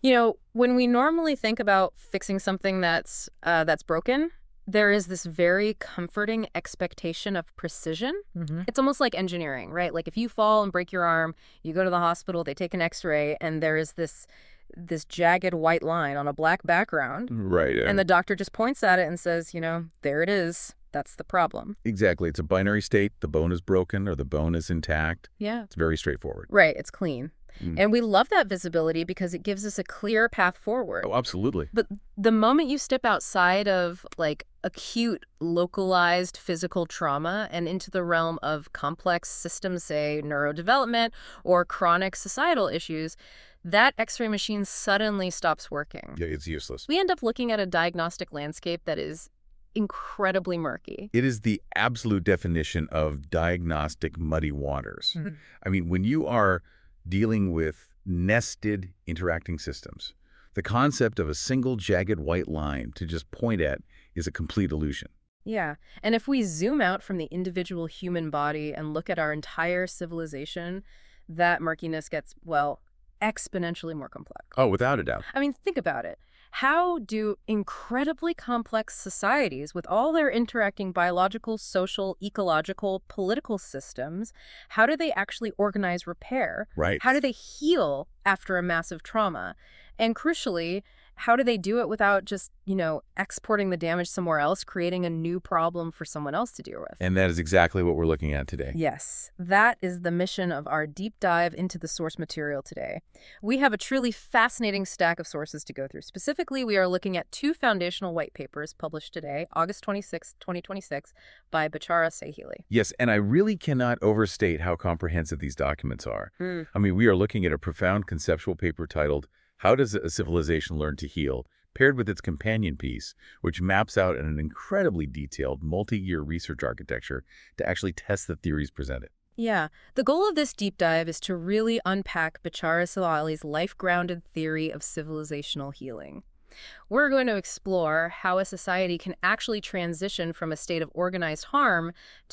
When we normally think about fixing something that's broken, there is this very comforting expectation of precision. It's almost like engineering, right? Like if you fall and break your arm, you go to the hospital, they take an X-ray, and there is this jagged white line on a black background. Right. And the doctor just points at it and says, there it is. That's the problem. Exactly. It's a binary state. The bone is broken or the bone is intact. Yeah. It's very straightforward. Right. It's clean. And we love that visibility because it gives us a clear path forward. Oh, absolutely. But the moment you step outside of like acute, localized physical trauma and into the realm of complex systems, say neurodevelopment or chronic societal issues, that X-ray machine suddenly stops working. Yeah, it's useless. We end up looking at a diagnostic landscape that is incredibly murky. It is the absolute definition of diagnostic muddy waters. I mean, when you are dealing with nested interacting systems, the concept of a single jagged white line to just point at is a complete illusion. Yeah. And if we zoom out from the individual human body and look at our entire civilization, that murkiness gets, well, exponentially more complex. Oh, without a doubt. I mean, think about it. How do incredibly complex societies, with all their interacting biological, social, ecological, political systems, how do they actually organize repair? Right. How do they heal after a massive trauma? And crucially, how do they do it without just, exporting the damage somewhere else, creating a new problem for someone else to deal with? And that is exactly what we're looking at today. Yes, that is the mission of our deep dive into the source material today. We have a truly fascinating stack of sources to go through. Specifically, we are looking at 2 foundational white papers published today, August 26, 2026, by Bechara Sahili. Yes, and I really cannot overstate how comprehensive these documents are. I mean, we are looking at a profound conceptual paper titled How Does a Civilization Learn to Heal?, paired with its companion piece, which maps out an incredibly detailed multi-year research architecture to actually test the theories presented. Yeah, the goal of this deep dive is to really unpack Bechara Sahili's life-grounded theory of civilizational healing. We're going to explore how a society can actually transition from a state of organized harm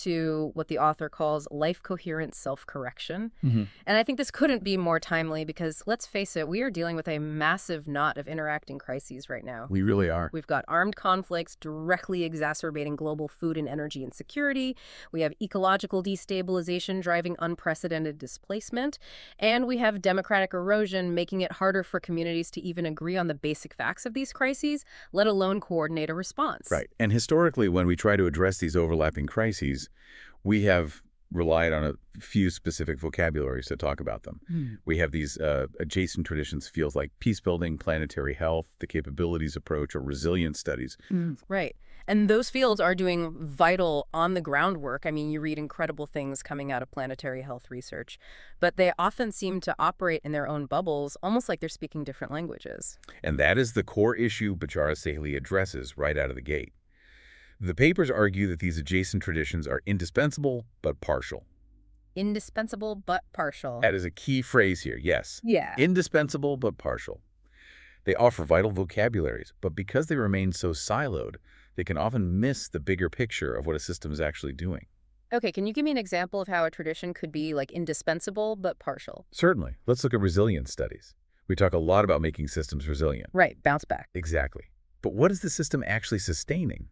to what the author calls life-coherent self-correction. And I think this couldn't be more timely because, let's face it, we are dealing with a massive knot of interacting crises right now. We really are. We've got armed conflicts directly exacerbating global food and energy insecurity. We have ecological destabilization driving unprecedented displacement. And we have democratic erosion making it harder for communities to even agree on the basic facts of these crises, let alone coordinate a response. Right. And historically, when we try to address these overlapping crises, we have relied on a few specific vocabularies to talk about them. We have these adjacent traditions, fields like peace building, planetary health, the capabilities approach, or resilience studies. Right. And those fields are doing vital on-the-ground work. I mean, you read incredible things coming out of planetary health research, but they often seem to operate in their own bubbles, almost like they're speaking different languages. And that is the core issue Bechara Sahili addresses right out of the gate. The papers argue that these adjacent traditions are indispensable but partial. Indispensable but partial. That is a key phrase here, yes. Yeah. Indispensable but partial. They offer vital vocabularies, but because they remain so siloed, they can often miss the bigger picture of what a system is actually doing. Okay, can you give me an example of how a tradition could be like indispensable but partial? Certainly. Let's look at resilience studies. We talk a lot about making systems resilient. Right, bounce back. Exactly. But what is the system actually sustaining?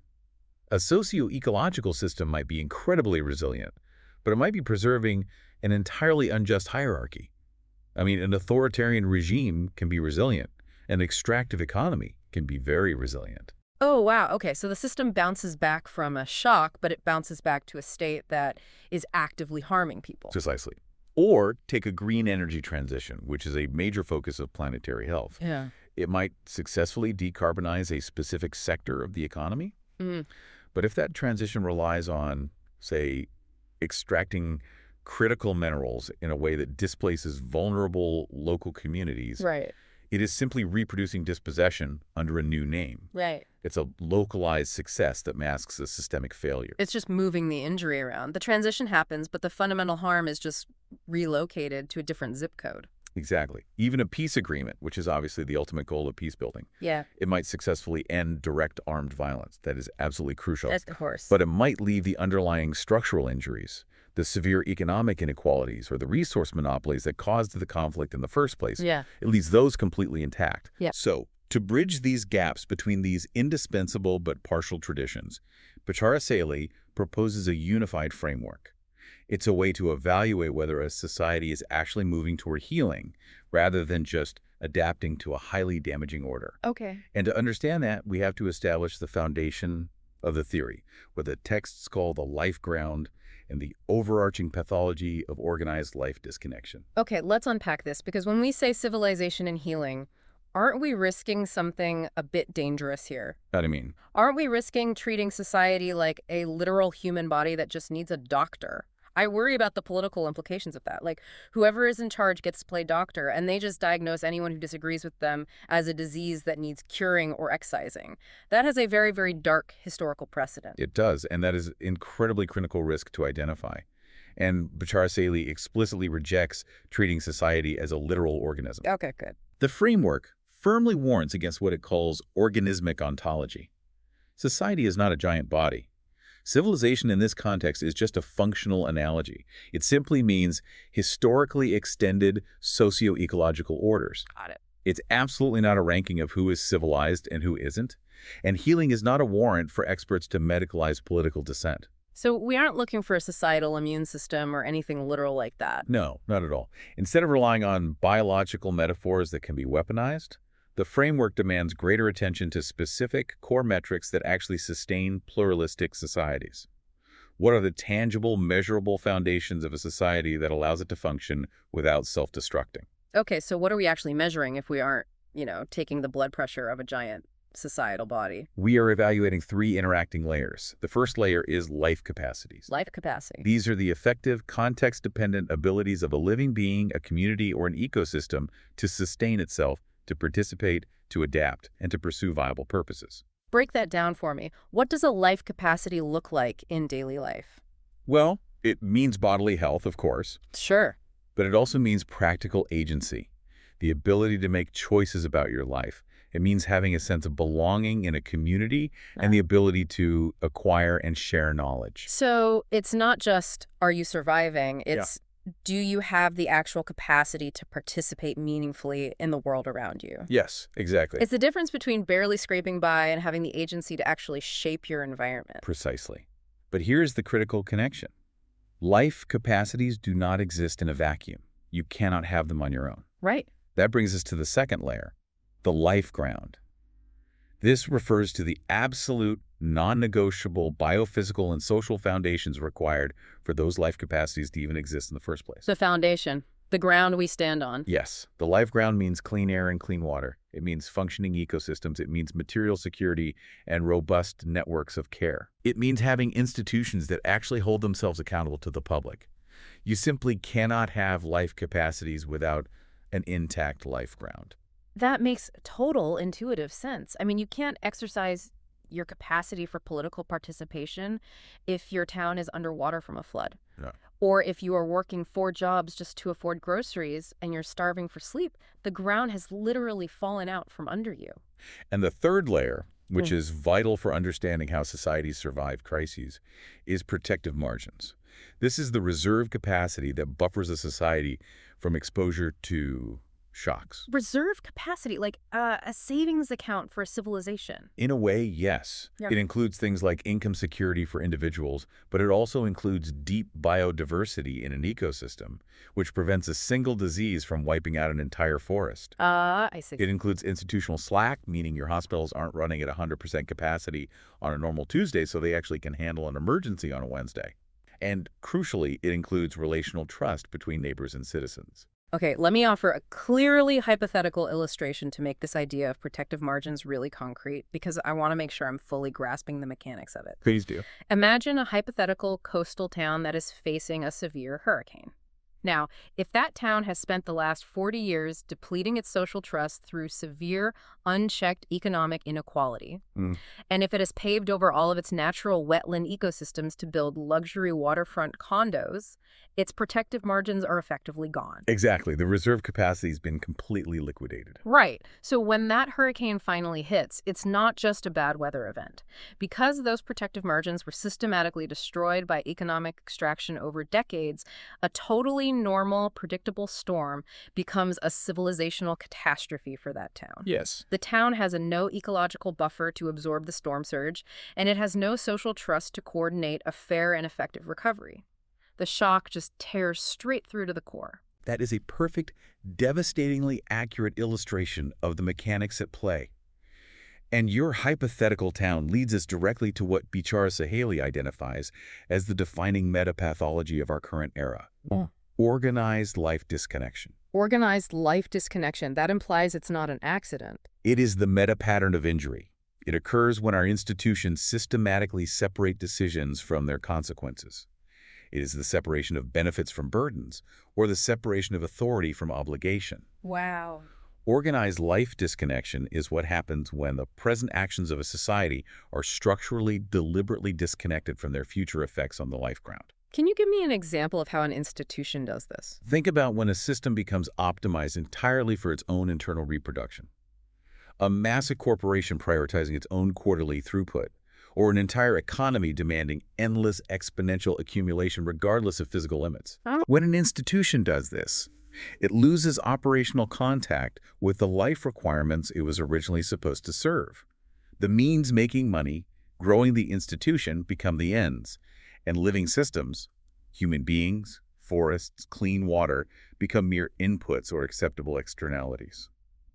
A socio-ecological system might be incredibly resilient, but it might be preserving an entirely unjust hierarchy. I mean, an authoritarian regime can be resilient. An extractive economy can be very resilient. Oh, wow. Okay, so the system bounces back from a shock, but it bounces back to a state that is actively harming people. Precisely. Or take a green energy transition, which is a major focus of planetary health. Yeah. It might successfully decarbonize a specific sector of the economy. But if that transition relies on, say, extracting critical minerals in a way that displaces vulnerable local communities, Right. it is simply reproducing dispossession under a new name. Right. It's a localized success that masks a systemic failure. It's just moving the injury around. The transition happens, but the fundamental harm is just relocated to a different zip code. Exactly. Even a peace agreement, which is obviously the ultimate goal of peace building, Yeah. it might successfully end direct armed violence. That is absolutely crucial. Of course. But it might leave the underlying structural injuries, the severe economic inequalities or the resource monopolies that caused the conflict in the first place. Yeah. It leaves those completely intact. Yeah. So, to bridge these gaps between these indispensable but partial traditions, Bachara Saili proposes a unified framework. It's a way to evaluate whether a society is actually moving toward healing rather than just adapting to a highly damaging order. Okay. And to understand that, we have to establish the foundation of the theory, what the texts call the life ground and the overarching pathology of organized life disconnection. Okay, let's unpack this, because when we say civilization and healing, aren't we risking something a bit dangerous here? How do you mean? Aren't we risking treating society like a literal human body that just needs a doctor? I worry about the political implications of that. Like, whoever is in charge gets to play doctor, and they just diagnose anyone who disagrees with them as a disease that needs curing or excising. That has a very, very dark historical precedent. It does, and that is incredibly critical risk to identify. And Bachara Saili explicitly rejects treating society as a literal organism. Okay, good. The framework firmly warns against what it calls organismic ontology. Society is not a giant body. Civilization in this context is just a functional analogy. It simply means historically extended socio-ecological orders. Got it. It's absolutely not a ranking of who is civilized and who isn't. And healing is not a warrant for experts to medicalize political dissent. So we aren't looking for a societal immune system or anything literal like that. No, not at all. Instead of relying on biological metaphors that can be weaponized, the framework demands greater attention to specific core metrics that actually sustain pluralistic societies. What are the tangible, measurable foundations of a society that allows it to function without self-destructing? Okay, so what are we actually measuring if we aren't, taking the blood pressure of a giant societal body? We are evaluating 3 interacting layers. The first layer is life capacities. Life capacity. These are the effective, context-dependent abilities of a living being, a community, or an ecosystem to sustain itself, to participate, to adapt, and to pursue viable purposes. Break that down for me. What does a life capacity look like in daily life? Well, it means bodily health, of course, Sure. but it also means practical agency, the ability to make choices about your life. It means having a sense of belonging in a community and the ability to acquire and share knowledge. So it's not just, are you surviving? It's, do you have the actual capacity to participate meaningfully in the world around you? Yes, exactly. It's the difference between barely scraping by and having the agency to actually shape your environment. Precisely. But here's the critical connection. Life capacities do not exist in a vacuum. You cannot have them on your own. Right. That brings us to the second layer, the life ground. This refers to the absolute, non-negotiable biophysical and social foundations required for those life capacities to even exist in the first place. The foundation, the ground we stand on. Yes, the life ground means clean air and clean water. It means functioning ecosystems. It means material security and robust networks of care. It means having institutions that actually hold themselves accountable to the public. You simply cannot have life capacities without an intact life ground. That makes total intuitive sense. I mean, you can't exercise your capacity for political participation if your town is underwater from a flood. No. Or if you are working 4 jobs just to afford groceries and you're starving for sleep, the ground has literally fallen out from under you. And the third layer, which is vital for understanding how societies survive crises, is protective margins. This is the reserve capacity that buffers a society from exposure to shocks. Reserve capacity, like a savings account for a civilization. In a way, yes. Yeah. It includes things like income security for individuals, but it also includes deep biodiversity in an ecosystem, which prevents a single disease from wiping out an entire forest. I see. It includes institutional slack, meaning your hospitals aren't running at 100% capacity on a normal Tuesday, so they actually can handle an emergency on a Wednesday. And crucially, it includes relational trust between neighbors and citizens. Okay, let me offer a clearly hypothetical illustration to make this idea of protective margins really concrete, because I want to make sure I'm fully grasping the mechanics of it. Please do. Imagine a hypothetical coastal town that is facing a severe hurricane. Now, if that town has spent the last 40 years depleting its social trust through severe, unchecked economic inequality, Mm. and if it has paved over all of its natural wetland ecosystems to build luxury waterfront condos, its protective margins are effectively gone. Exactly. The reserve capacity has been completely liquidated. Right. So when that hurricane finally hits, it's not just a bad weather event. Because those protective margins were systematically destroyed by economic extraction over decades, a totally normal, predictable storm becomes a civilizational catastrophe for that town. Yes. The town has no ecological buffer to absorb the storm surge, and it has no social trust to coordinate a fair and effective recovery. The shock just tears straight through to the core. That is a perfect, devastatingly accurate illustration of the mechanics at play. And your hypothetical town leads us directly to what Bichara Saheli identifies as the defining metapathology of our current era. Yeah. Organized life disconnection. Organized life disconnection, that implies it's not an accident. It is the meta-pattern of injury. It occurs when our institutions systematically separate decisions from their consequences. It is the separation of benefits from burdens, or the separation of authority from obligation. Wow. Organized life disconnection is what happens when the present actions of a society are structurally, deliberately disconnected from their future effects on the life ground. Can you give me an example of how an institution does this? Think about when a system becomes optimized entirely for its own internal reproduction. A massive corporation prioritizing its own quarterly throughput, or an entire economy demanding endless exponential accumulation regardless of physical limits. Oh. When an institution does this, it loses operational contact with the life requirements it was originally supposed to serve. The means making money, growing the institution, become the ends, and living systems, human beings, forests, clean water, become mere inputs or acceptable externalities.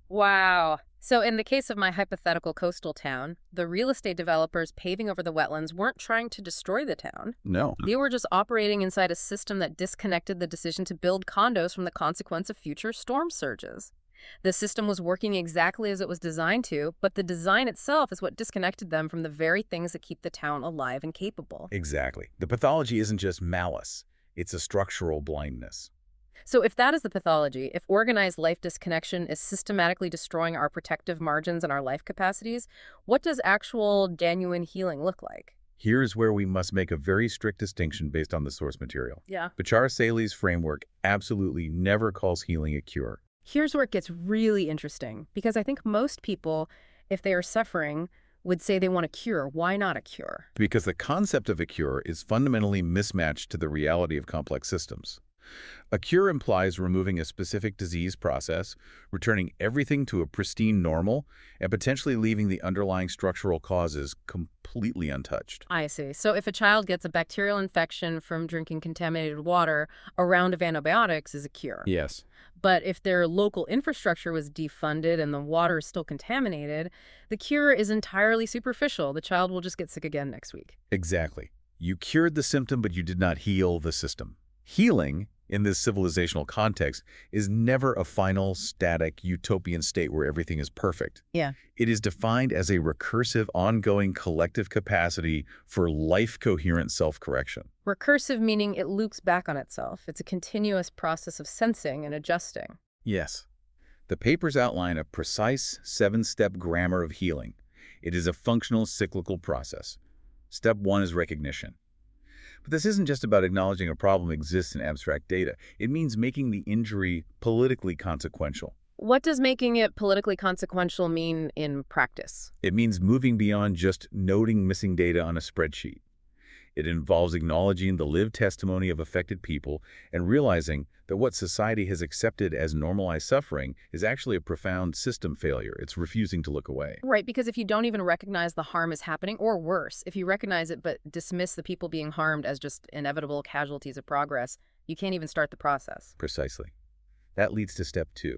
Wow. So in the case of my hypothetical coastal town, the real estate developers paving over the wetlands weren't trying to destroy the town. No. They were just operating inside a system that disconnected the decision to build condos from the consequence of future storm surges. The system was working exactly as it was designed to, but the design itself is what disconnected them from the very things that keep the town alive and capable. Exactly. The pathology isn't just malice, it's a structural blindness. So if that is the pathology, if organized life disconnection is systematically destroying our protective margins and our life capacities, what does actual, genuine healing look like? Here's where we must make a very strict distinction based on the source material. Yeah. Bichara Saheli's framework absolutely never calls healing a cure. Here's where it gets really interesting, because I think most people, if they are suffering, would say they want a cure. Why not a cure? Because the concept of a cure is fundamentally mismatched to the reality of complex systems. A cure implies removing a specific disease process, returning everything to a pristine normal, and potentially leaving the underlying structural causes completely untouched. I see. So if a child gets a bacterial infection from drinking contaminated water, a round of antibiotics is a cure. Yes. But if their local infrastructure was defunded and the water is still contaminated, the cure is entirely superficial. The child will just get sick again next week. Exactly. You cured the symptom, but you did not heal the system. Healing, in this civilizational context, is never a final, static, utopian state where everything is perfect. Yeah. It is defined as a recursive, ongoing collective capacity for life-coherent self-correction. Recursive meaning it loops back on itself. It's a continuous process of sensing and adjusting. Yes. The papers outline a precise 7-step grammar of healing. It is a functional, cyclical process. Step 1 is recognition. But this isn't just about acknowledging a problem exists in abstract data. It means making the injury politically consequential. What does making it politically consequential mean in practice? It means moving beyond just noting missing data on a spreadsheet. It involves acknowledging the lived testimony of affected people and realizing that what society has accepted as normalized suffering is actually a profound system failure. It's refusing to look away. Right, because if you don't even recognize the harm is happening, or worse, if you recognize it but dismiss the people being harmed as just inevitable casualties of progress, you can't even start the process. Precisely. That leads to step 2,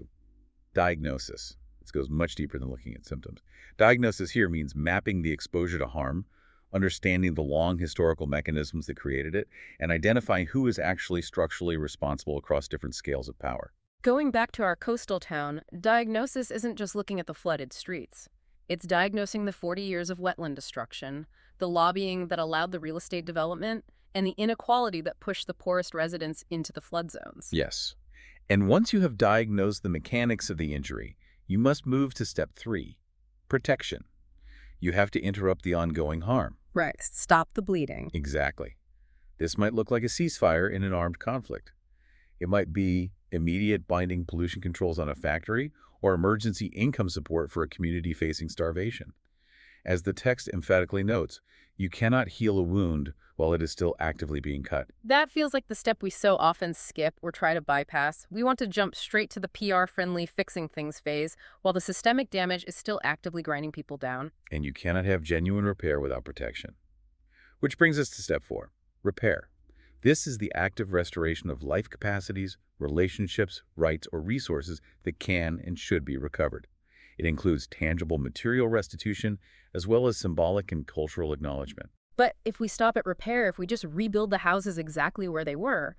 diagnosis. This goes much deeper than looking at symptoms. Diagnosis here means mapping the exposure to harm, understanding the long historical mechanisms that created it, and identifying who is actually structurally responsible across different scales of power. Going back to our coastal town, diagnosis isn't just looking at the flooded streets. It's diagnosing the 40 years of wetland destruction, the lobbying that allowed the real estate development, and the inequality that pushed the poorest residents into the flood zones. Yes. And once you have diagnosed the mechanics of the injury, you must move to step 3, protection. You have to interrupt the ongoing harm. Right. Stop the bleeding. Exactly. This might look like a ceasefire in an armed conflict. It might be immediate binding pollution controls on a factory or emergency income support for a community facing starvation. As the text emphatically notes, you cannot heal a wound while it is still actively being cut. That feels like the step we so often skip or try to bypass. We want to jump straight to the PR-friendly fixing things phase, while the systemic damage is still actively grinding people down. And you cannot have genuine repair without protection. Which brings us to step 4, repair. This is the active restoration of life capacities, relationships, rights, or resources that can and should be recovered. It includes tangible material restitution, as well as symbolic and cultural acknowledgement. But if we stop at repair, if we just rebuild the houses exactly where they were,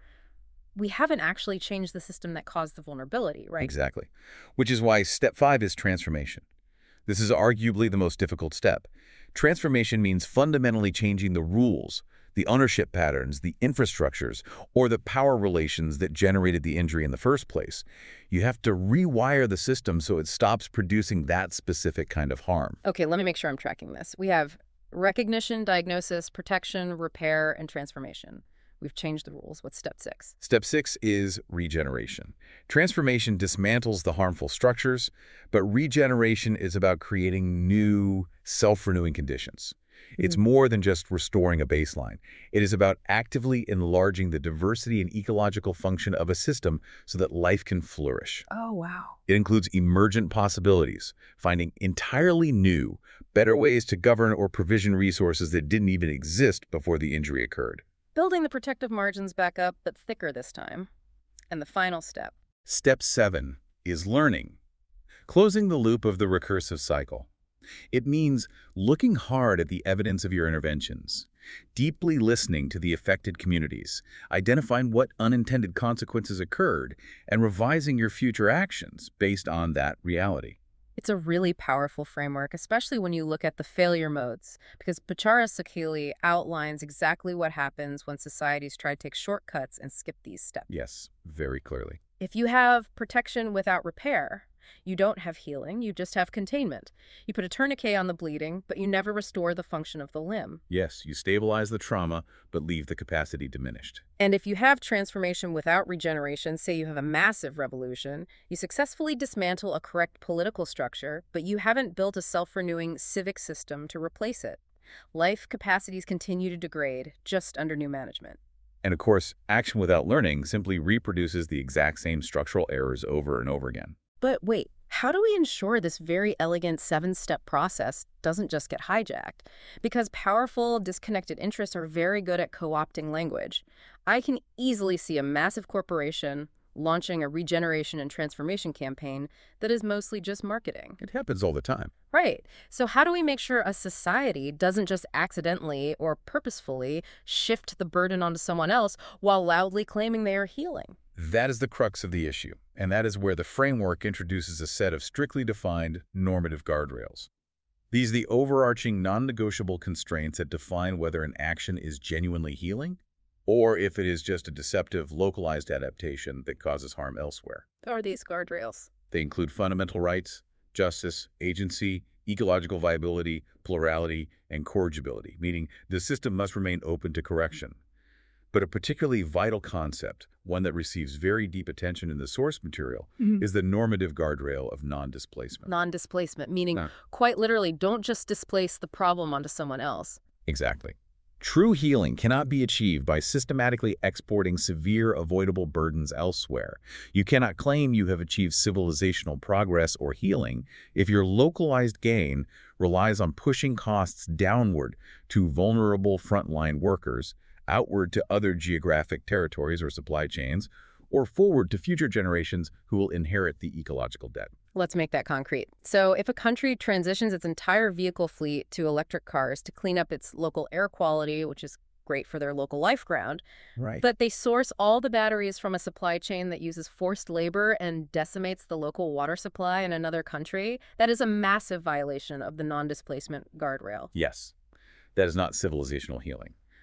we haven't actually changed the system that caused the vulnerability, right? Exactly. Which is why step 5 is transformation. This is arguably the most difficult step. Transformation means fundamentally changing the rules, the ownership patterns, the infrastructures, or the power relations that generated the injury in the first place. You have to rewire the system so it stops producing that specific kind of harm. Okay, let me make sure I'm tracking this. We have recognition, diagnosis, protection, repair, and transformation. We've changed the rules. What's step 6? Step 6 is regeneration. Transformation dismantles the harmful structures, but regeneration is about creating new, self-renewing conditions. It's more than just restoring a baseline. It is about actively enlarging the diversity and ecological function of a system so that life can flourish. Oh, wow. It includes emergent possibilities, finding entirely new, better ways to govern or provision resources that didn't even exist before the injury occurred. Building the protective margins back up, but thicker this time. And the final step. Step 7 is learning, closing the loop of the recursive cycle. It means looking hard at the evidence of your interventions, deeply listening to the affected communities, identifying what unintended consequences occurred, and revising your future actions based on that reality. It's a really powerful framework, especially when you look at the failure modes, because Bachara-Sakeli outlines exactly what happens when societies try to take shortcuts and skip these steps. Yes, very clearly. If you have protection without repair, you don't have healing, you just have containment. You put a tourniquet on the bleeding, but you never restore the function of the limb. Yes, you stabilize the trauma, but leave the capacity diminished. And if you have transformation without regeneration, say you have a massive revolution, you successfully dismantle a correct political structure, but you haven't built a self-renewing civic system to replace it. Life capacities continue to degrade, just under new management. And of course, action without learning simply reproduces the exact same structural errors over and over again. But wait, how do we ensure this very elegant 7-step process doesn't just get hijacked? Because powerful, disconnected interests are very good at co-opting language. I can easily see a massive corporation launching a regeneration and transformation campaign that is mostly just marketing. It happens all the time. Right. So how do we make sure a society doesn't just accidentally or purposefully shift the burden onto someone else while loudly claiming they are healing? That is the crux of the issue, and that is where the framework introduces a set of strictly defined normative guardrails. These are the overarching non-negotiable constraints that define whether an action is genuinely healing or if it is just a deceptive, localized adaptation that causes harm elsewhere. What are these guardrails? They include fundamental rights, justice, agency, ecological viability, plurality, and corrigibility, meaning the system must remain open to correction. But a particularly vital concept, one that receives very deep attention in the source material, is the normative guardrail of non-displacement. Non-displacement, meaning quite literally don't just displace the problem onto someone else. Exactly. True healing cannot be achieved by systematically exporting severe avoidable burdens elsewhere. You cannot claim you have achieved civilizational progress or healing if your localized gain relies on pushing costs downward to vulnerable frontline workers, outward to other geographic territories or supply chains, or forward to future generations who will inherit the ecological debt. Let's make that concrete. So if a country transitions its entire vehicle fleet to electric cars to clean up its local air quality, which is great for their local life ground, Right. but they source all the batteries from a supply chain that uses forced labor and decimates the local water supply in another country, that is a massive violation of the non-displacement guardrail. Yes. That is not civilizational healing.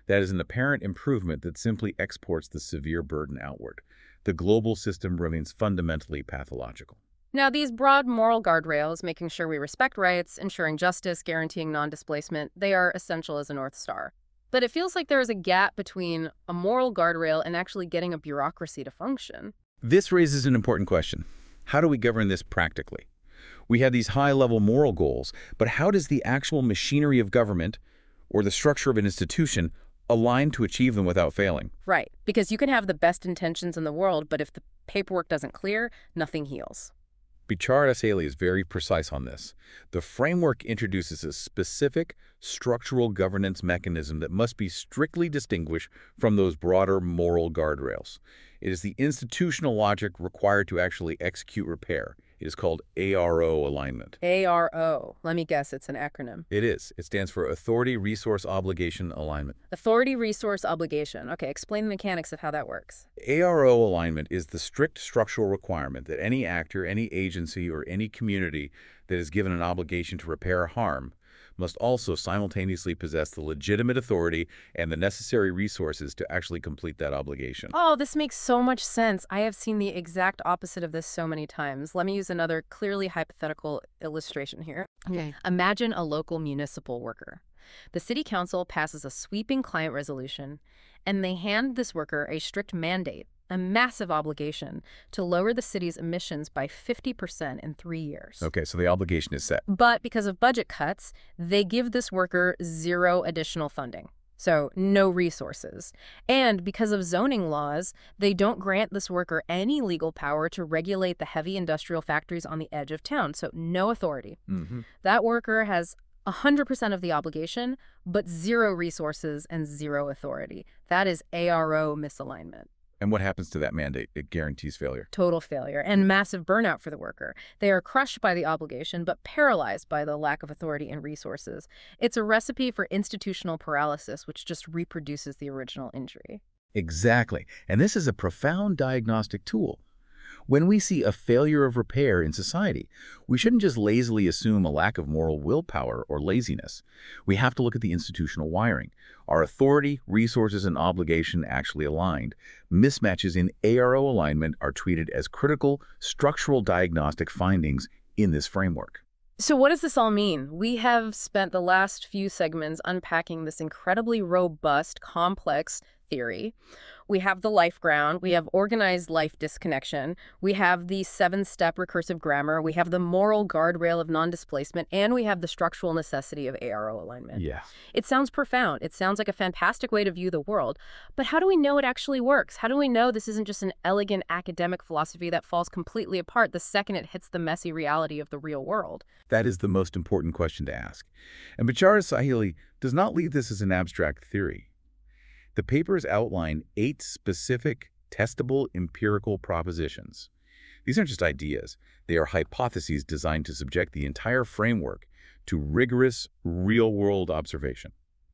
That is an apparent improvement that simply exports the severe burden outward. The global system remains fundamentally pathological. Now, these broad moral guardrails, making sure we respect rights, ensuring justice, guaranteeing non-displacement, they are essential as a North Star. But it feels like there is a gap between a moral guardrail and actually getting a bureaucracy to function. This raises an important question. How do we govern this practically? We have these high-level moral goals, but how does the actual machinery of government or the structure of an institution align to achieve them without failing? Right, because you can have the best intentions in the world, but if the paperwork doesn't clear, nothing heals. Bichara Saley is very precise on this. The framework introduces a specific structural governance mechanism that must be strictly distinguished from those broader moral guardrails. It is the institutional logic required to actually execute repair. It is called ARO alignment. ARO. Let me guess, it's an acronym. It is. It stands for Authority Resource Obligation Alignment. Authority Resource Obligation. Okay, explain the mechanics of how that works. ARO alignment is the strict structural requirement that any actor, any agency, or any community that is given an obligation to repair harm must also simultaneously possess the legitimate authority and the necessary resources to actually complete that obligation. Oh, this makes so much sense. I have seen the exact opposite of this so many times. Let me use another clearly hypothetical illustration here. Okay. Imagine a local municipal worker. The city council passes a sweeping client resolution, and they hand this worker a strict mandate, a massive obligation, to lower the city's emissions by 50% in 3 years. Okay, so the obligation is set. But because of budget cuts, they give this worker zero additional funding. So no resources. And because of zoning laws, they don't grant this worker any legal power to regulate the heavy industrial factories on the edge of town. So no authority. That worker has 100% of the obligation, but zero resources and zero authority. That is ARO misalignment. And what happens to that mandate? It guarantees failure. Total failure and massive burnout for the worker. They are crushed by the obligation, but paralyzed by the lack of authority and resources. It's a recipe for institutional paralysis, which just reproduces the original injury. Exactly. And this is a profound diagnostic tool. When we see a failure of repair in society, we shouldn't just lazily assume a lack of moral willpower or laziness. We have to look at the institutional wiring. Are authority, resources, and obligation actually aligned? Mismatches in ARO alignment are treated as critical structural diagnostic findings in this framework. So what does this all mean? We have spent the last few segments unpacking this incredibly robust, complex theory. We have the life ground, we have organized life disconnection, we have the 7-step recursive grammar, we have the moral guardrail of non-displacement, and we have the structural necessity of ARO alignment. Yeah. It sounds profound. It sounds like a fantastic way to view the world. But how do we know it actually works? How do we know this isn't just an elegant academic philosophy that falls completely apart the second it hits the messy reality of the real world? That is the most important question to ask. And Bichara Saley does not leave this as an abstract theory. The papers outline 8 specific, testable empirical propositions. These aren't just ideas. They are hypotheses designed to subject the entire framework to rigorous, real-world observation.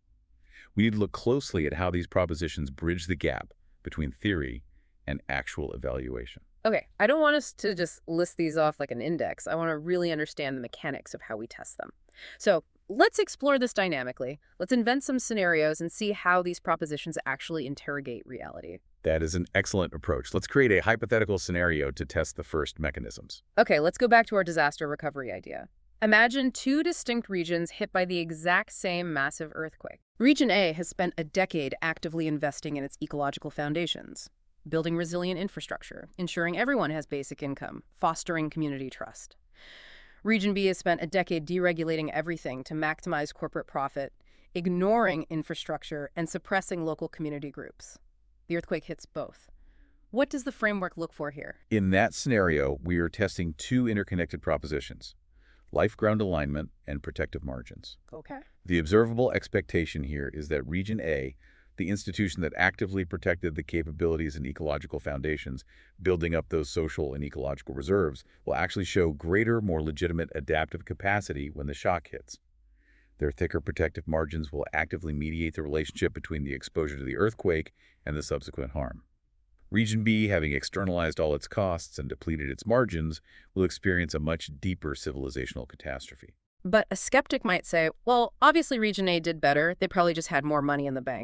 We need to look closely at how these propositions bridge the gap between theory and actual evaluation. Okay, I don't want us to just list these off like an index. I want to really understand the mechanics of how we test them. So let's explore this dynamically. Let's invent some scenarios and see how these propositions actually interrogate reality. That is an excellent approach. Let's create a hypothetical scenario to test the first mechanisms. Okay, let's go back to our disaster recovery idea. Imagine 2 distinct regions hit by the exact same massive earthquake. Region A has spent a decade actively investing in its ecological foundations, building resilient infrastructure, ensuring everyone has basic income, fostering community trust. Region B has spent a decade deregulating everything to maximize corporate profit, ignoring infrastructure, and suppressing local community groups. The earthquake hits both. What does the framework look for here? In that scenario, we are testing 2 interconnected propositions: life-ground alignment and protective margins. Okay. The observable expectation here is that Region A, the institution that actively protected the capabilities and ecological foundations, building up those social and ecological reserves, will actually show greater, more legitimate adaptive capacity when the shock hits. Their thicker protective margins will actively mediate the relationship between the exposure to the earthquake and the subsequent harm. Region B, having externalized all its costs and depleted its margins, will experience a much deeper civilizational catastrophe. But a skeptic might say, well, obviously Region A did better. They probably just had more money in the bank.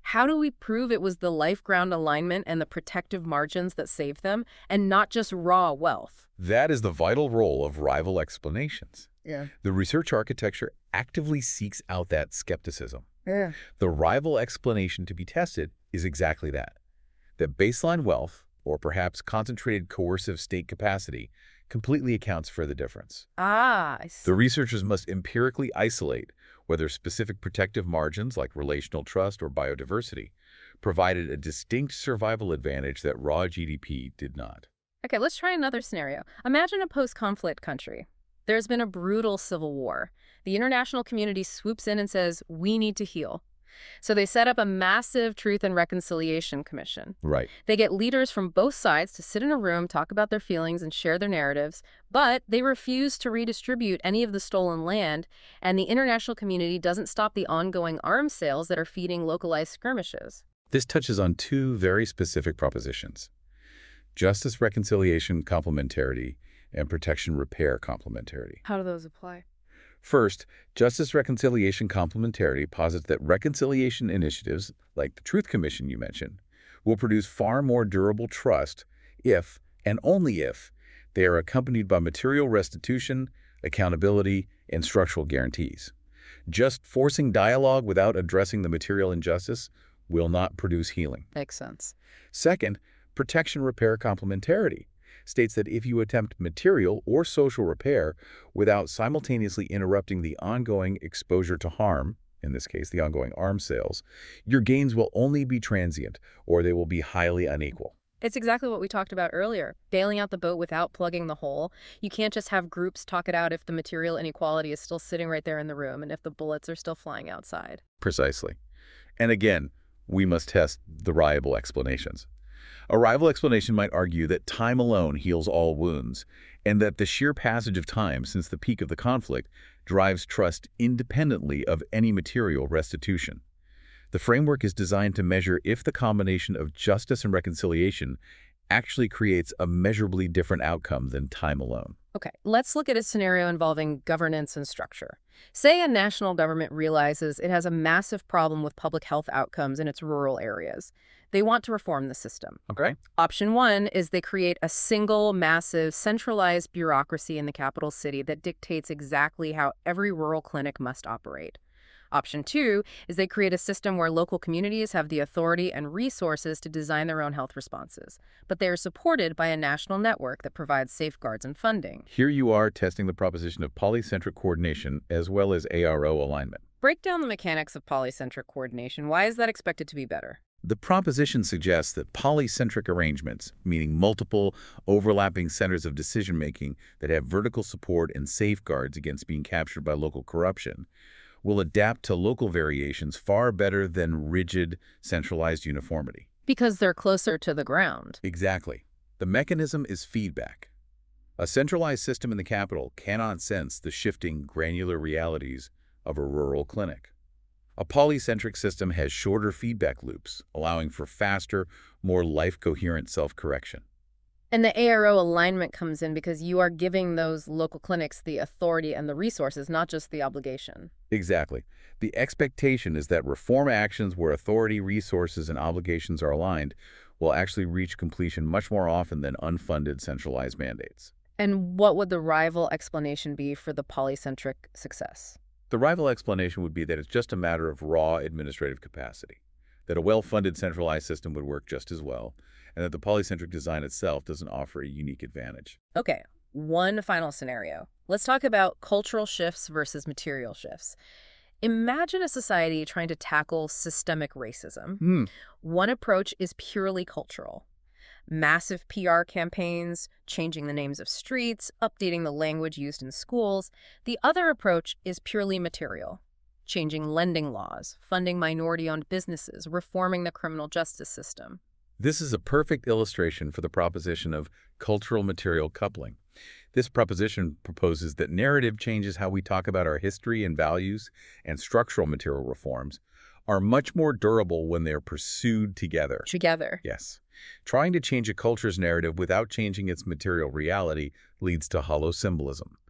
How do we prove it was the life-ground alignment and the protective margins that saved them, and not just raw wealth? That is the vital role of rival explanations. Yeah. The research architecture actively seeks out that skepticism. Yeah. The rival explanation to be tested is exactly that baseline wealth, or perhaps concentrated coercive state capacity, completely accounts for the difference. Ah, I see. The researchers must empirically isolate whether specific protective margins like relational trust or biodiversity provided a distinct survival advantage that raw GDP did not. Okay, let's try another scenario. Imagine a post-conflict country. There's been a brutal civil war. The international community swoops in and says, we need to heal. So they set up a massive Truth and Reconciliation Commission. Right. They get leaders from both sides to sit in a room, talk about their feelings, and share their narratives, but they refuse to redistribute any of the stolen land, and the international community doesn't stop the ongoing arms sales that are feeding localized skirmishes. This touches on two very specific propositions: justice reconciliation complementarity and protection repair complementarity. How do those apply? First, justice reconciliation complementarity posits that reconciliation initiatives, like the Truth Commission you mentioned, will produce far more durable trust if, and only if, they are accompanied by material restitution, accountability, and structural guarantees. Just forcing dialogue without addressing the material injustice will not produce healing. Makes sense. Second, protection repair complementarity states that if you attempt material or social repair without simultaneously interrupting the ongoing exposure to harm, in this case the ongoing arms sales, your gains will only be transient or they will be highly unequal. It's exactly what we talked about earlier, bailing out the boat without plugging the hole. You can't just have groups talk it out if the material inequality is still sitting right there in the room and if the bullets are still flying outside. Precisely. And again, we must test the rival explanations. A rival explanation might argue that time alone heals all wounds, and that the sheer passage of time since the peak of the conflict drives trust independently of any material restitution. The framework is designed to measure if the combination of justice and reconciliation actually creates a measurably different outcome than time alone. Okay, let's look at a scenario involving governance and structure. Say a national government realizes it has a massive problem with public health outcomes in its rural areas. They want to reform the system. Okay. Option one is they create a single, massive, centralized bureaucracy in the capital city that dictates exactly how every rural clinic must operate. Option two is they create a system where local communities have the authority and resources to design their own health responses, but they are supported by a national network that provides safeguards and funding. Here you are testing the proposition of polycentric coordination as well as ARO alignment. Break down the mechanics of polycentric coordination. Why is that expected to be better? The proposition suggests that polycentric arrangements, meaning multiple, overlapping centers of decision-making that have vertical support and safeguards against being captured by local corruption, will adapt to local variations far better than rigid, centralized uniformity. Because they're closer to the ground. Exactly. The mechanism is feedback. A centralized system in the capital cannot sense the shifting, granular realities of a rural clinic. A polycentric system has shorter feedback loops, allowing for faster, more life-coherent self-correction. And the ARO alignment comes in because you are giving those local clinics the authority and the resources, not just the obligation. Exactly. The expectation is that reform actions where authority, resources, and obligations are aligned will actually reach completion much more often than unfunded centralized mandates. And what would the rival explanation be for the polycentric success? The rival explanation would be that it's just a matter of raw administrative capacity, that a well-funded centralized system would work just as well, and that the polycentric design itself doesn't offer a unique advantage. Okay, one final scenario. Let's talk about cultural shifts versus material shifts. Imagine a society trying to tackle systemic racism. One approach is purely cultural. Massive PR campaigns, changing the names of streets, updating the language used in schools. The other approach is purely material. Changing lending laws, funding minority-owned businesses, reforming the criminal justice system. This is a perfect illustration for the proposition of cultural-material coupling. This proposition proposes that narrative changes how we talk about our history and values, and structural material reforms are much more durable when they're pursued together. Together. Yes. Trying to change a culture's narrative without changing its material reality leads to hollow symbolism.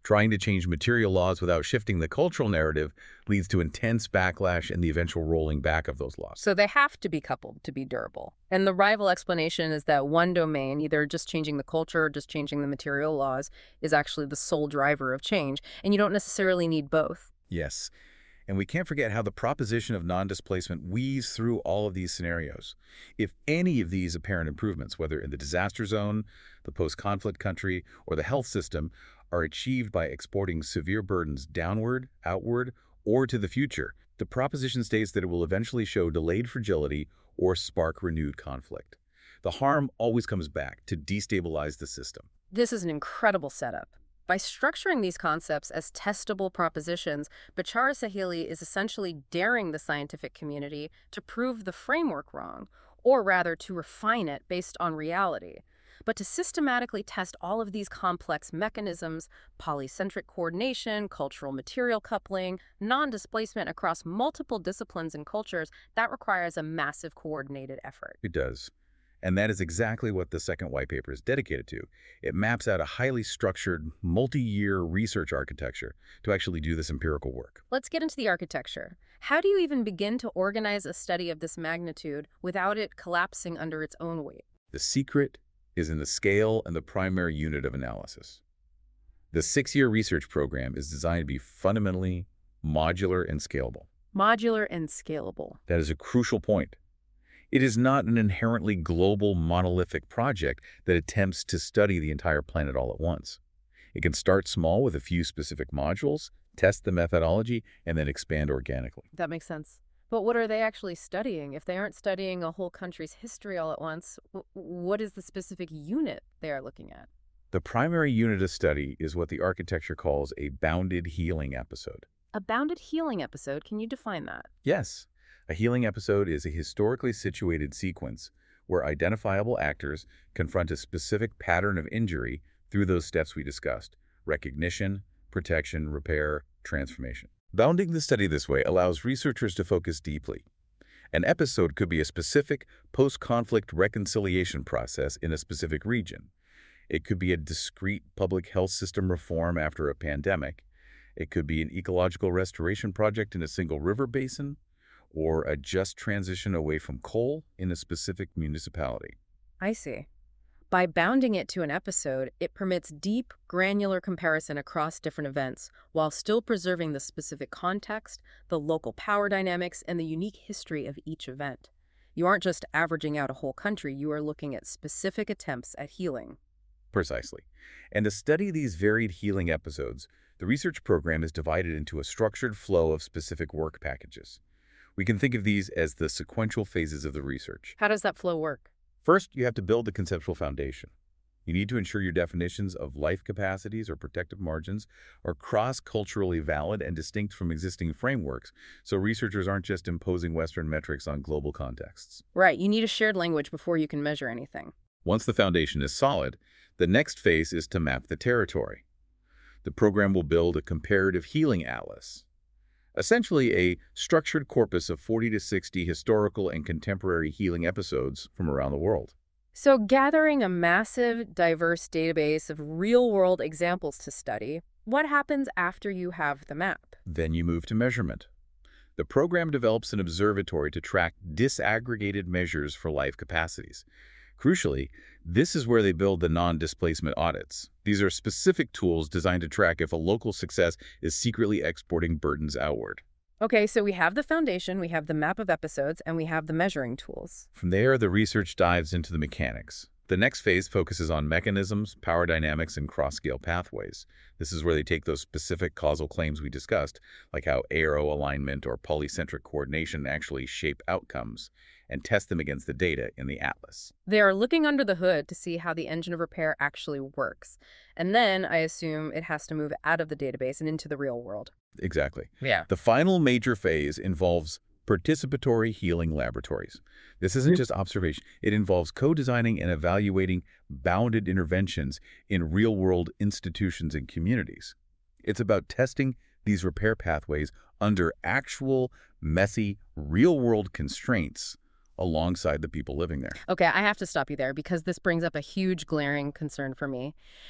Trying to change material laws without shifting the cultural narrative leads to intense backlash and the eventual rolling back of those laws. So they have to be coupled to be durable. And the rival explanation is that one domain, either just changing the culture or just changing the material laws, is actually the sole driver of change, and you don't necessarily need both. Yes, and we can't forget how the proposition of non-displacement weaves through all of these scenarios. If any of these apparent improvements, whether in the disaster zone, the post-conflict country, or the health system, are achieved by exporting severe burdens downward, outward, or to the future, the proposition states that it will eventually show delayed fragility or spark renewed conflict. The harm always comes back to destabilize the system. This is an incredible setup. By structuring these concepts as testable propositions, Bachara Sahili is essentially daring the scientific community to prove the framework wrong, or rather to refine it based on reality. But to systematically test all of these complex mechanisms, polycentric coordination, cultural material coupling, non-displacement across multiple disciplines and cultures, that requires a massive coordinated effort. It does. And that is exactly what the second white paper is dedicated to. It maps out a highly structured, multi-year research architecture to actually do this empirical work. Let's get into the architecture. How do you even begin to organize a study of this magnitude without it collapsing under its own weight? The secret is in the scale and the primary unit of analysis. The 6-year research program is designed to be fundamentally modular and scalable. Modular and scalable. That is a crucial point. It is not an inherently global, monolithic project that attempts to study the entire planet all at once. It can start small with a few specific modules, test the methodology, and then expand organically. That makes sense. But what are they actually studying? If they aren't studying a whole country's history all at once, what is the specific unit they are looking at? The primary unit of study is what the architecture calls a bounded healing episode. A bounded healing episode, can you define that? Yes. A healing episode is a historically situated sequence where identifiable actors confront a specific pattern of injury through those steps we discussed: recognition, protection, repair, transformation. Bounding the study this way allows researchers to focus deeply. An episode could be a specific post-conflict reconciliation process in a specific region. It could be a discrete public health system reform after a pandemic. It could be an ecological restoration project in a single river basin, or a just transition away from coal in a specific municipality. I see. By bounding it to an episode, it permits deep, granular comparison across different events, while still preserving the specific context, the local power dynamics, and the unique history of each event. You aren't just averaging out a whole country, you are looking at specific attempts at healing. Precisely. And to study these varied healing episodes, the research program is divided into a structured flow of specific work packages. We can think of these as the sequential phases of the research. How does that flow work? First, you have to build the conceptual foundation. You need to ensure your definitions of life capacities or protective margins are cross-culturally valid and distinct from existing frameworks, so researchers aren't just imposing Western metrics on global contexts. Right, you need a shared language before you can measure anything. Once the foundation is solid, the next phase is to map the territory. The program will build a comparative healing atlas, essentially a structured corpus of 40 to 60 historical and contemporary healing episodes from around the world. So gathering a massive, diverse database of real-world examples to study, what happens after you have the map? Then you move to measurement. The program develops an observatory to track disaggregated measures for life capacities. Crucially, this is where they build the non-displacement audits. These are specific tools designed to track if a local success is secretly exporting burdens outward. Okay, so we have the foundation, we have the map of episodes, and we have the measuring tools. From there, the research dives into the mechanics. The next phase focuses on mechanisms, power dynamics, and cross-scale pathways. This is where they take those specific causal claims we discussed, like how arrow alignment or polycentric coordination actually shape outcomes, and test them against the data in the atlas. They are looking under the hood to see how the engine of repair actually works. And then, I assume, it has to move out of the database and into the real world. Exactly. Yeah. The final major phase involves participatory healing laboratories. This isn't just observation. It involves co-designing and evaluating bounded interventions in real-world institutions and communities. It's about testing these repair pathways under actual, messy, real-world constraints alongside the people living there. Okay, I have to stop you there because this brings up a huge glaring concern for me.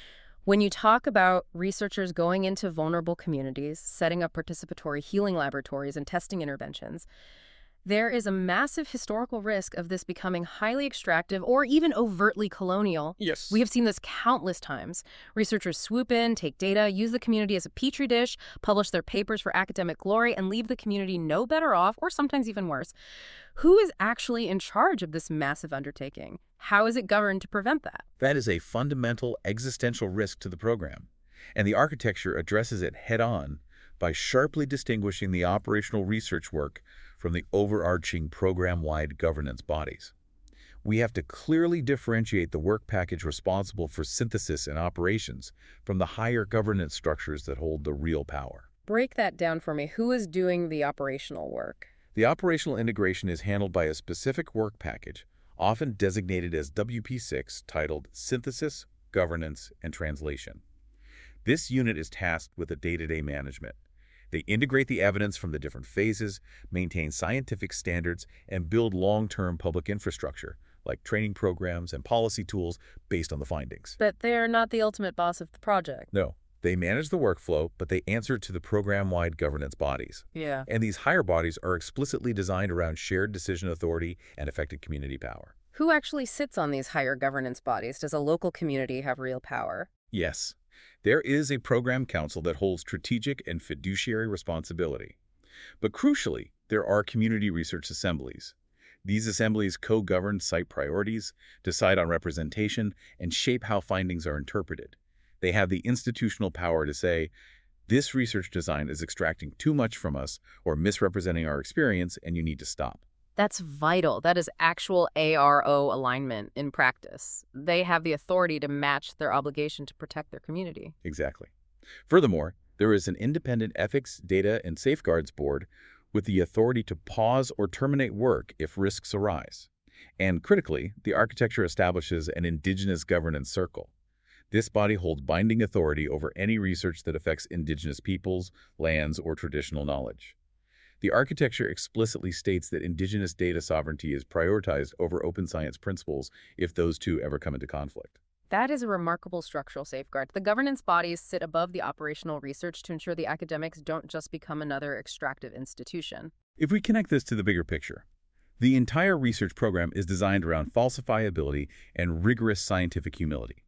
When you talk about researchers going into vulnerable communities, setting up participatory healing laboratories, and testing interventions, there is a massive historical risk of this becoming highly extractive or even overtly colonial. Yes. We have seen this countless times. Researchers swoop in, take data, use the community as a petri dish, publish their papers for academic glory, and leave the community no better off, or sometimes even worse. Who is actually in charge of this massive undertaking? How is it governed to prevent that? That is a fundamental existential risk to the program, and the architecture addresses it head-on by sharply distinguishing the operational research work from the overarching program-wide governance bodies. We have to clearly differentiate the work package responsible for synthesis and operations from the higher governance structures that hold the real power. Break that down for me. Who is doing the operational work? The operational integration is handled by a specific work package, often designated as WP6, titled Synthesis, Governance, and Translation. This unit is tasked with the day-to-day management. They integrate the evidence from the different phases, maintain scientific standards, and build long-term public infrastructure, like training programs and policy tools based on the findings. But they are not the ultimate boss of the project. No, they manage the workflow, but they answer to the program-wide governance bodies. Yeah. And these higher bodies are explicitly designed around shared decision authority and effective community power. Who actually sits on these higher governance bodies? Does a local community have real power? Yes, there is a program council that holds strategic and fiduciary responsibility. But crucially, there are community research assemblies. These assemblies co-govern site priorities, decide on representation, and shape how findings are interpreted. They have the institutional power to say, this research design is extracting too much from us or misrepresenting our experience, and you need to stop. That's vital. That is actual ARO alignment in practice. They have the authority to match their obligation to protect their community. Exactly. Furthermore, there is an independent ethics, data, and safeguards board with the authority to pause or terminate work if risks arise. And critically, the architecture establishes an indigenous governance circle. This body holds binding authority over any research that affects indigenous peoples, lands, or traditional knowledge. The architecture explicitly states that indigenous data sovereignty is prioritized over open science principles if those two ever come into conflict. That is a remarkable structural safeguard. The governance bodies sit above the operational research to ensure the academics don't just become another extractive institution. If we connect this to the bigger picture, the entire research program is designed around falsifiability and rigorous scientific humility.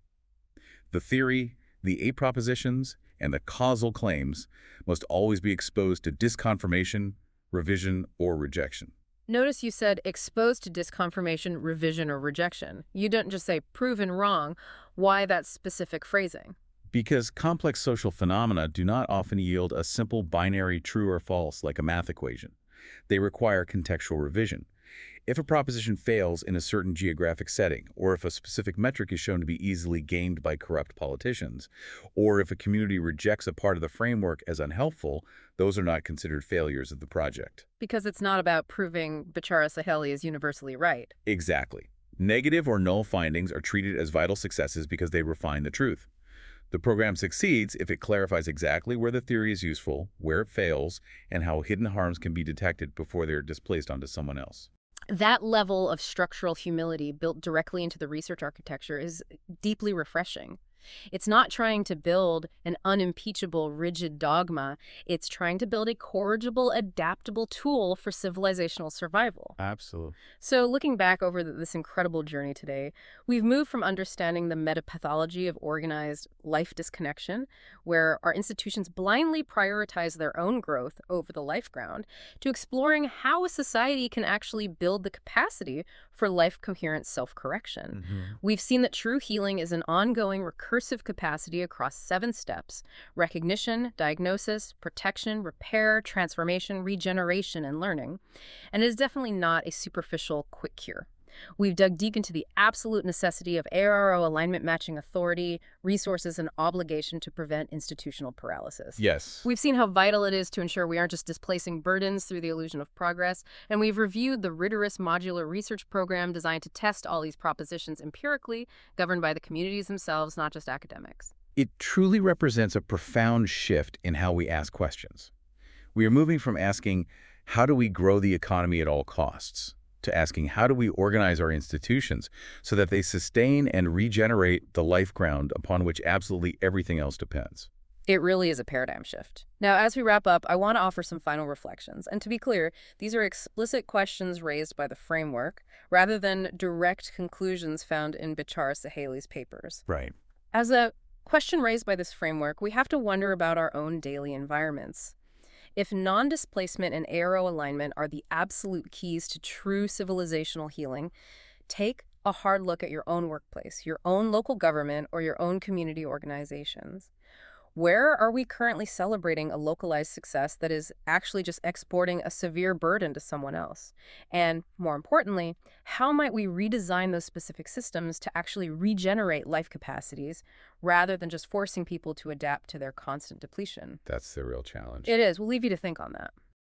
The theory, the 8 propositions, and the causal claims must always be exposed to disconfirmation, revision, or rejection. Notice you said exposed to disconfirmation, revision, or rejection. You don't just say proven wrong. Why that specific phrasing? Because complex social phenomena do not often yield a simple binary true or false like a math equation. They require contextual revision. If a proposition fails in a certain geographic setting, or if a specific metric is shown to be easily gamed by corrupt politicians, or if a community rejects a part of the framework as unhelpful, those are not considered failures of the project. Because it's not about proving Bechara Saheli is universally right. Exactly. Negative or null findings are treated as vital successes because they refine the truth. The program succeeds if it clarifies exactly where the theory is useful, where it fails, and how hidden harms can be detected before they're displaced onto someone else. That level of structural humility built directly into the research architecture is deeply refreshing. It's not trying to build an unimpeachable, rigid dogma. It's trying to build a corrigible, adaptable tool for civilizational survival. Absolutely. So looking back over this incredible journey today, we've moved from understanding the metapathology of organized life disconnection, where our institutions blindly prioritize their own growth over the life ground, to exploring how a society can actually build the capacity for life-coherent self-correction. We've seen that true healing is an ongoing, recursive capacity across 7 steps: recognition, diagnosis, protection, repair, transformation, regeneration, and learning. And it is definitely not a superficial quick cure. We've dug deep into the absolute necessity of ARO alignment matching authority, resources, and obligation to prevent institutional paralysis. Yes. We've seen how vital it is to ensure we aren't just displacing burdens through the illusion of progress, and we've reviewed the rigorous modular research program designed to test all these propositions empirically, governed by the communities themselves, not just academics. It truly represents a profound shift in how we ask questions. We are moving from asking, how do we grow the economy at all costs, to asking how do we organize our institutions so that they sustain and regenerate the life ground upon which absolutely everything else depends. It really is a paradigm shift. Now, as we wrap up, I want to offer some final reflections. And to be clear, these are explicit questions raised by the framework, rather than direct conclusions found in Bichara Saheli's papers. Right. As a question raised by this framework, we have to wonder about our own daily environments. If non-displacement and ARO alignment are the absolute keys to true civilizational healing, take a hard look at your own workplace, your own local government, or your own community organizations. Where are we currently celebrating a localized success that is actually just exporting a severe burden to someone else? And more importantly, how might we redesign those specific systems to actually regenerate life capacities rather than just forcing people to adapt to their constant depletion? That's the real challenge. It is. We'll leave you to think on that.